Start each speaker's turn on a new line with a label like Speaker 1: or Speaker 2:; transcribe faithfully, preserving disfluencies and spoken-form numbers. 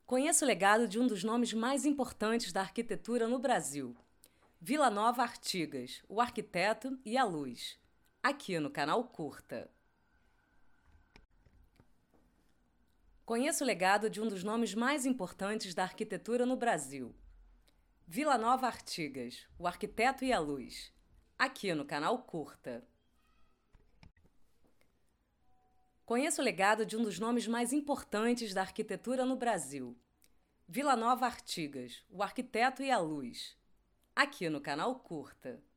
Speaker 1: Conheça o legado de um dos nomes mais importantes da arquitetura no Brasil. Vila Nova Artigas, o arquiteto e a luz. Aqui no canal Curta. Conheça o legado de um dos nomes mais importantes da arquitetura no Brasil. Vila Nova Artigas, o arquiteto e a luz. Aqui no canal Curta. Conheça o legado de um dos nomes mais importantes da arquitetura no Brasil. Vila Nova Artigas, o arquiteto e a luz. Aqui no canal Curta.